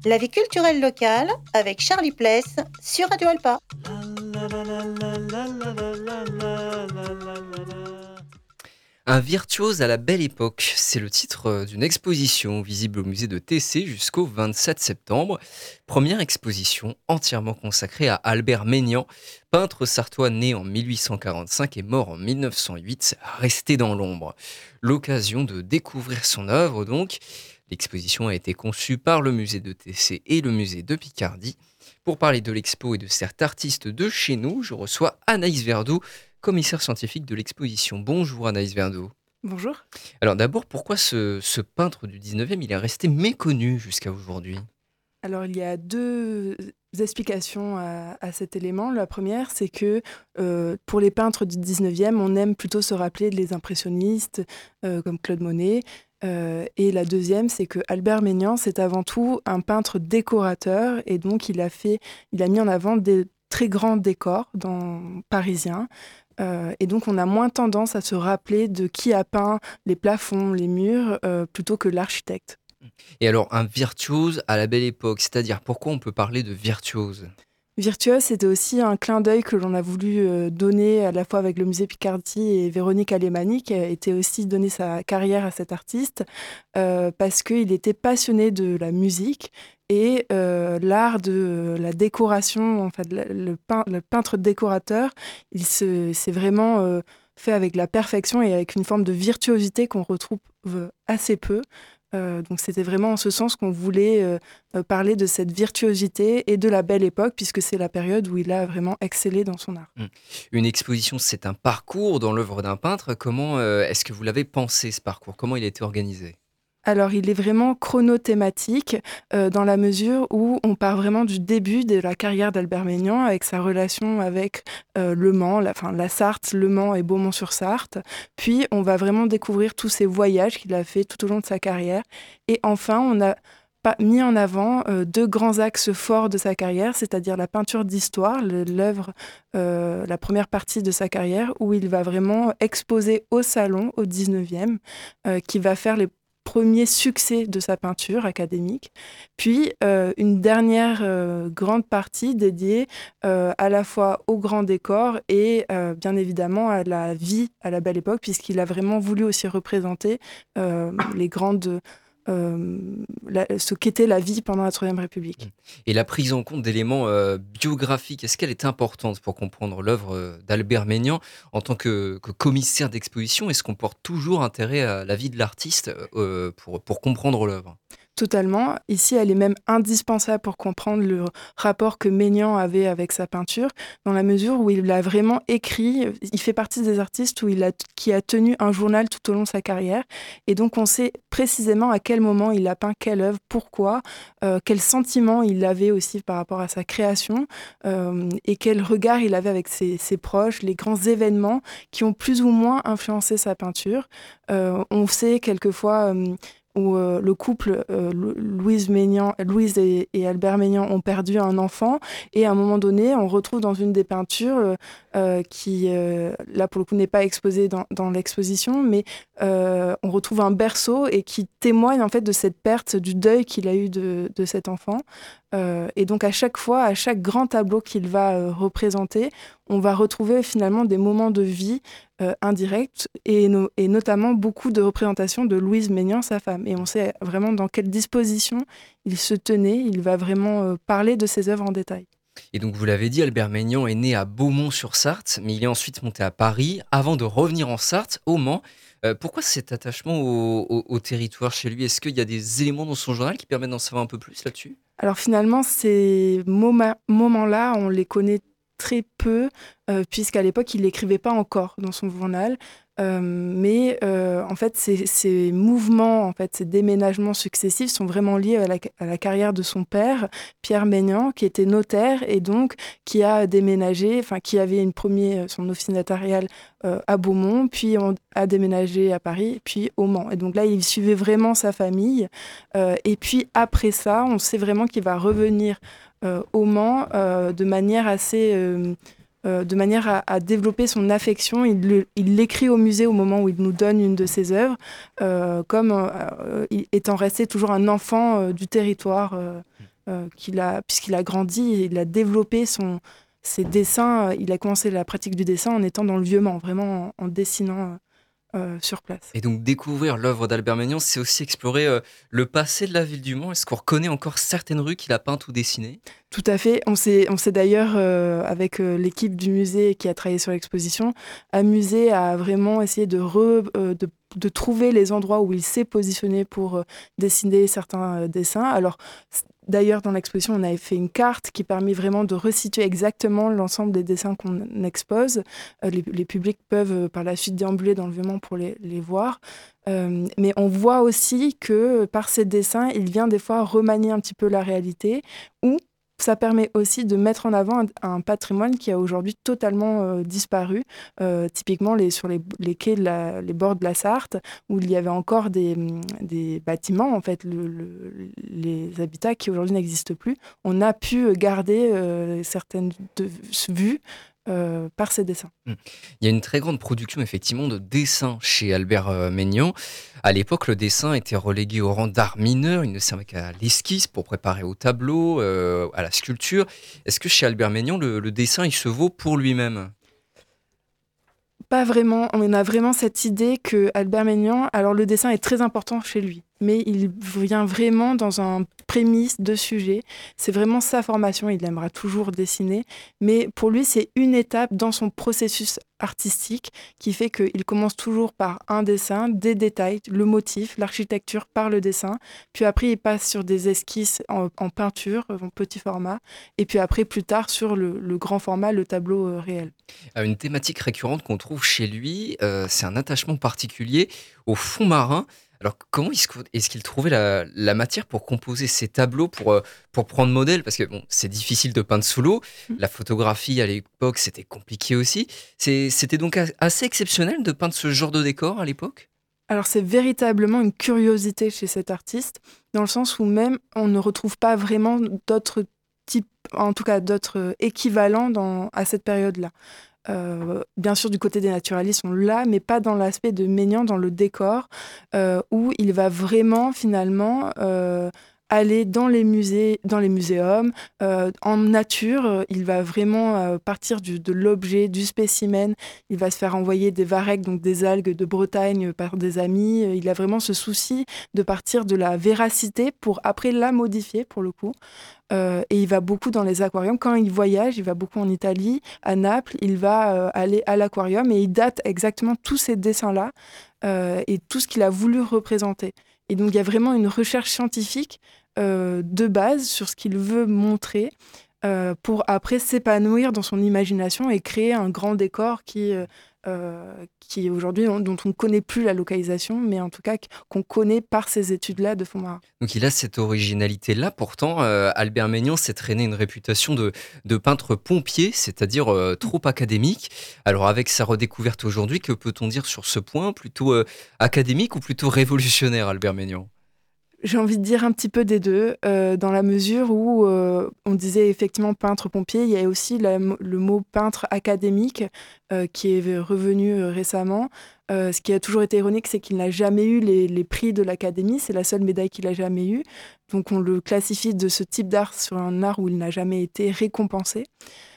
La vie culturelle locale avec Charlie Pless sur Radio Alpa. Un virtuose à la belle époque, c'est le titre d'une exposition visible au musée de Tessé jusqu'au 27 septembre. Première exposition entièrement consacrée à Albert Maignan, peintre sartois né en 1845 et mort en 1908, resté dans l'ombre. L'occasion de découvrir son œuvre donc. L'exposition a été conçue par le musée de Tessé et le musée de Picardie. Pour parler de l'expo et de cet artiste de chez nous, je reçois Anaïs Verdoux, commissaire scientifique de l'exposition. Bonjour Anaïs Verdoux. Bonjour. Alors d'abord, pourquoi ce peintre du 19e, il est resté méconnu jusqu'à aujourd'hui? Alors, il y a deux explications à cet élément. La première, c'est que pour les peintres du 19e, on aime plutôt se rappeler des impressionnistes comme Claude Monet. Et la deuxième, c'est que Albert Maignan, c'est avant tout un peintre décorateur. Et donc, il a mis en avant des très grands décors parisiens. Et donc, on a moins tendance à se rappeler de qui a peint les plafonds, les murs, plutôt que l'architecte. Et alors, un virtuose à la belle époque, c'est-à-dire pourquoi on peut parler de virtuose? Virtuose, c'était aussi un clin d'œil que l'on a voulu donner à la fois avec le musée Picardie et Véronique Alemany, qui a été aussi donné sa carrière à cet artiste, parce qu'il était passionné de la musique et l'art de la décoration, en fait, le peintre décorateur, c'est vraiment fait avec la perfection et avec une forme de virtuosité qu'on retrouve assez peu. Donc c'était vraiment en ce sens qu'on voulait parler de cette virtuosité et de la belle époque, puisque c'est la période où il a vraiment excellé dans son art. Une exposition, c'est un parcours dans l'œuvre d'un peintre. Comment est-ce que vous l'avez pensé, ce parcours? Comment il a été organisé? Alors, il est vraiment chronothématique dans la mesure où on part vraiment du début de la carrière d'Albert Maignan avec sa relation avec Le Mans, la Sarthe, Le Mans et Beaumont-sur-Sarthe. Puis, on va vraiment découvrir tous ces voyages qu'il a fait tout au long de sa carrière. Et enfin, on a mis en avant deux grands axes forts de sa carrière, c'est-à-dire la peinture d'histoire, l'œuvre, la première partie de sa carrière, où il va vraiment exposer au salon, au 19e, qui va faire les premier succès de sa peinture académique, puis une dernière grande partie dédiée à la fois au grand décor et bien évidemment à la vie à la belle époque, puisqu'il a vraiment voulu aussi représenter les grandes... ce qu'était la vie pendant la Troisième République. Et la prise en compte d'éléments biographiques, est-ce qu'elle est importante pour comprendre l'œuvre d'Albert Maignan en tant que commissaire d'exposition? Est-ce qu'on porte toujours intérêt à la vie de l'artiste pour comprendre l'œuvre? Totalement. Ici, elle est même indispensable pour comprendre le rapport que Maignan avait avec sa peinture, dans la mesure où il a vraiment écrit, il fait partie des artistes qui a tenu un journal tout au long de sa carrière, et donc on sait précisément à quel moment il a peint quelle œuvre, pourquoi, quel sentiment il avait aussi par rapport à sa création, et quel regard il avait avec ses proches, les grands événements qui ont plus ou moins influencé sa peinture. On sait quelquefois... où le couple Louise et Albert Maignan ont perdu un enfant, et à un moment donné, on retrouve dans une des peintures qui, là pour le coup, n'est pas exposée dans l'exposition, mais on retrouve un berceau et qui témoigne en fait de cette perte, du deuil qu'il a eu de cet enfant. Et donc à chaque fois, à chaque grand tableau qu'il va représenter, on va retrouver finalement des moments de vie indirects et notamment beaucoup de représentations de Louise Maignan, sa femme. Et on sait vraiment dans quelle disposition il se tenait. Il va vraiment parler de ses œuvres en détail. Et donc, vous l'avez dit, Albert Maignan est né à Beaumont-sur-Sarthe, mais il est ensuite monté à Paris avant de revenir en Sarthe, au Mans. Pourquoi cet attachement au territoire chez lui? Est-ce qu'il y a des éléments dans son journal qui permettent d'en savoir un peu plus là-dessus? Alors finalement, ces moments-là, on les connaît très peu, puisqu'à l'époque, il n'écrivait pas encore dans son journal. Mais en fait, ces mouvements, en fait, ces déménagements successifs sont vraiment liés à la carrière de son père, Pierre Maignan, qui était notaire et donc qui a déménagé, enfin qui avait son office notarial à Beaumont, puis a déménagé à Paris, puis au Mans. Et donc là, il suivait vraiment sa famille. Et puis après ça, on sait vraiment qu'il va revenir au Mans de manière à développer son affection. Il l'écrit au musée au moment où il nous donne une de ses œuvres, comme étant resté toujours un enfant du territoire puisqu'il a grandi et il a développé ses dessins. Il a commencé la pratique du dessin en étant dans le vieux Mans, vraiment en dessinant sur place. Et donc découvrir l'œuvre d'Albert Maignan, c'est aussi explorer le passé de la ville du Mans. Est-ce qu'on reconnaît encore certaines rues qu'il a peintes ou dessinées ? Tout à fait. On s'est d'ailleurs, avec l'équipe du musée qui a travaillé sur l'exposition, amusé à vraiment essayer de trouver les endroits où il s'est positionné pour dessiner certains dessins. Alors, d'ailleurs, dans l'exposition, on avait fait une carte qui permet vraiment de resituer exactement l'ensemble des dessins qu'on expose. Les publics peuvent par la suite déambuler dans le Vieux-Mans pour les voir. Mais on voit aussi que par ces dessins, il vient des fois remanier un petit peu la réalité, ou ça permet aussi de mettre en avant un patrimoine qui a aujourd'hui totalement disparu. Typiquement, sur les quais, les bords de la Sarthe, où il y avait encore des bâtiments, en fait, les habitats qui aujourd'hui n'existent plus. On a pu garder certaines vues par ces dessins. Il y a une très grande production effectivement de dessins chez Albert Maignan. À l'époque, le dessin était relégué au rang d'art mineur. Il ne servait qu'à l'esquisse pour préparer au tableau, à la sculpture. Est-ce que chez Albert Maignan, le dessin, il se vaut pour lui-même ? Pas vraiment. On a vraiment cette idée que Albert Maignan, alors le dessin est très important chez lui, mais il vient vraiment dans un prémisse de sujet. C'est vraiment sa formation. Il aimera toujours dessiner, mais pour lui, c'est une étape dans son processus artistique qui fait qu'il commence toujours par un dessin, des détails, le motif, l'architecture par le dessin. Puis après, il passe sur des esquisses en peinture, en petit format, et puis après, plus tard, sur le grand format, le tableau réel. Une thématique récurrente qu'on trouve chez lui, c'est un attachement particulier au fond marin. Alors, comment est-ce qu'il trouvait la matière pour composer ces tableaux, pour prendre modèle ? Parce que bon, c'est difficile de peindre sous l'eau. La photographie, à l'époque, c'était compliqué aussi. C'était donc assez exceptionnel de peindre ce genre de décor à l'époque ? Alors c'est véritablement une curiosité chez cet artiste, dans le sens où même on ne retrouve pas vraiment d'autres types, en tout cas d'autres équivalents à cette période-là. Bien sûr, du côté des naturalistes, on l'a, mais pas dans l'aspect de Maignan, dans le décor, où il va vraiment, finalement, aller dans les musées, dans les muséums, en nature. Il va vraiment partir de l'objet, du spécimen. Il va se faire envoyer des varechs, donc des algues de Bretagne, par des amis. Il a vraiment ce souci de partir de la véracité pour après la modifier, pour le coup. Et il va beaucoup dans les aquariums. Quand il voyage, il va beaucoup en Italie, à Naples. Il va aller à l'aquarium et il date exactement tous ces dessins-là et tout ce qu'il a voulu représenter. Et donc, il y a vraiment une recherche scientifique de base sur ce qu'il veut montrer pour après s'épanouir dans son imagination et créer un grand décor qui aujourd'hui, dont on ne connaît plus la localisation, mais en tout cas qu'on connaît par ces études-là de fond marin. Donc il a cette originalité-là. Pourtant, Albert Maignan s'est traîné une réputation de peintre pompier, c'est-à-dire trop académique. Alors avec sa redécouverte aujourd'hui, que peut-on dire sur ce point ? Plutôt académique ou plutôt révolutionnaire, Albert Maignan ? J'ai envie de dire un petit peu des deux, dans la mesure où on disait effectivement peintre-pompier, il y a aussi le mot peintre académique qui est revenu récemment. Ce qui a toujours été ironique, c'est qu'il n'a jamais eu les prix de l'Académie, c'est la seule médaille qu'il n'a jamais eue. Donc on le classifie de ce type d'art sur un art où il n'a jamais été récompensé.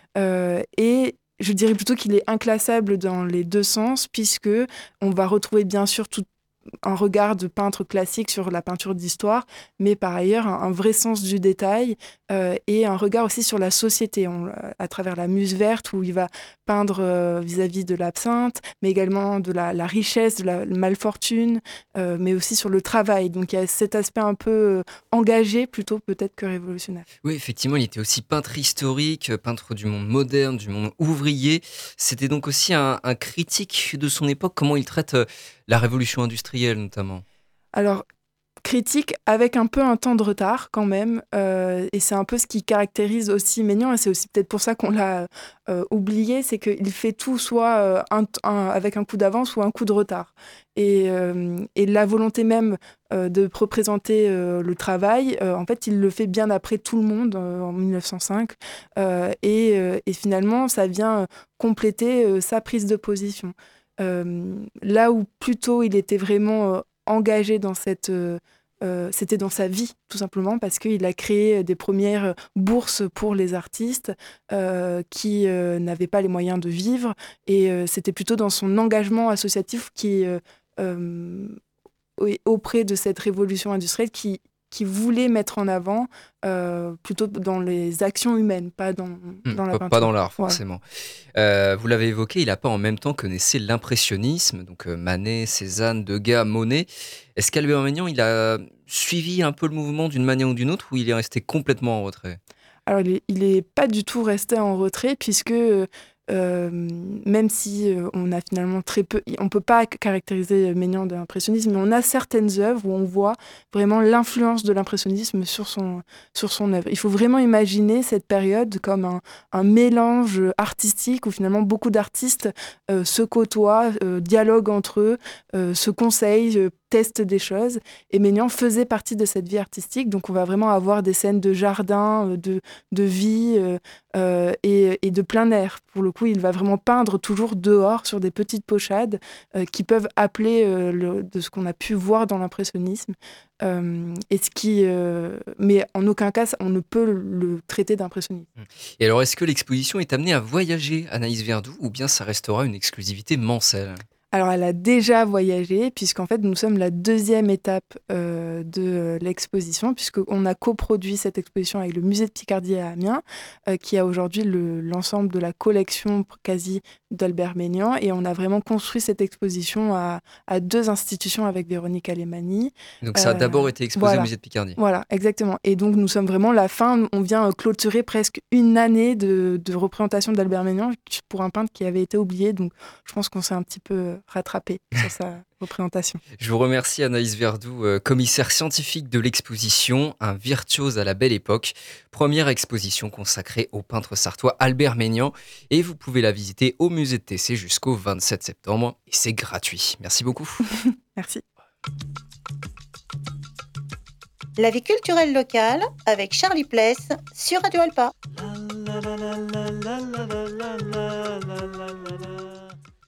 Et je dirais plutôt qu'il est inclassable dans les deux sens, puisque on va retrouver bien sûr un regard de peintre classique sur la peinture d'histoire, mais par ailleurs un vrai sens du détail et un regard aussi sur la société, à travers la Muse verte où il va peindre vis-à-vis de l'absinthe, mais également de la richesse, de la malfortune, mais aussi sur le travail. Donc il y a cet aspect un peu engagé plutôt peut-être que révolutionnaire. Oui, effectivement, il était aussi peintre historique, peintre du monde moderne, du monde ouvrier. C'était donc aussi un critique de son époque. Comment il traite la révolution industrielle notamment ? Alors, critique avec un peu un temps de retard quand même, et c'est un peu ce qui caractérise aussi Maignan, et c'est aussi peut-être pour ça qu'on l'a oublié, c'est qu'il fait tout soit avec un coup d'avance ou un coup de retard. Et la volonté même de représenter le travail, en fait, il le fait bien après tout le monde, en 1905, et finalement, ça vient compléter sa prise de position. Là où plutôt il était vraiment engagé dans cette c'était dans sa vie, tout simplement, parce qu'il a créé des premières bourses pour les artistes qui n'avaient pas les moyens de vivre. Et c'était plutôt dans son engagement associatif auprès de cette révolution industrielle qui voulait mettre en avant plutôt dans les actions humaines, pas dans la peinture. Pas dans l'art, forcément. Vous l'avez évoqué, il a peint en même temps que naissait l'impressionnisme, donc Manet, Cézanne, Degas, Monet. Est-ce qu'Albert Maignan, il a suivi un peu le mouvement d'une manière ou d'une autre, ou il est resté complètement en retrait ? Alors, il est pas du tout resté en retrait, puisque même si on a finalement très peu, on peut pas caractériser Maignan d'impressionnisme, mais on a certaines œuvres où on voit vraiment l'influence de l'impressionnisme sur son œuvre. Il faut vraiment imaginer cette période comme un mélange artistique où finalement beaucoup d'artistes se côtoient, dialoguent entre eux, se conseillent, testent des choses. Et Maignan faisait partie de cette vie artistique, donc on va vraiment avoir des scènes de jardin, de vie et de plein air. Pour le coup, il va vraiment peindre toujours dehors sur des petites pochades qui peuvent appeler de ce qu'on a pu voir dans l'impressionnisme. Mais en aucun cas, on ne peut le traiter d'impressionnisme. Et alors, est-ce que l'exposition est amenée à voyager, Anaïs Verdoux, ou bien ça restera une exclusivité mensuelle ? Alors, elle a déjà voyagé, puisqu'en fait, nous sommes la deuxième étape de l'exposition, puisqu'on a coproduit cette exposition avec le Musée de Picardie à Amiens, qui a aujourd'hui l'ensemble de la collection quasi d'Albert Maignan, et on a vraiment construit cette exposition à deux institutions avec Véronique Alemany. Donc, ça a d'abord été exposé au Musée de Picardie. Voilà, exactement. Et donc, nous sommes vraiment la fin, on vient clôturer presque une année de représentation d'Albert Maignan pour un peintre qui avait été oublié, donc je pense qu'on s'est un petit peu rattrapé sur sa représentation. Je vous remercie Anaïs Verdoux, commissaire scientifique de l'exposition Un virtuose à la belle époque, première exposition consacrée au peintre sartois Albert Maignan, et vous pouvez la visiter au musée de Tessé jusqu'au 27 septembre et c'est gratuit. Merci beaucoup. Merci. La vie culturelle locale avec Charlie Pless sur Radio Alpa.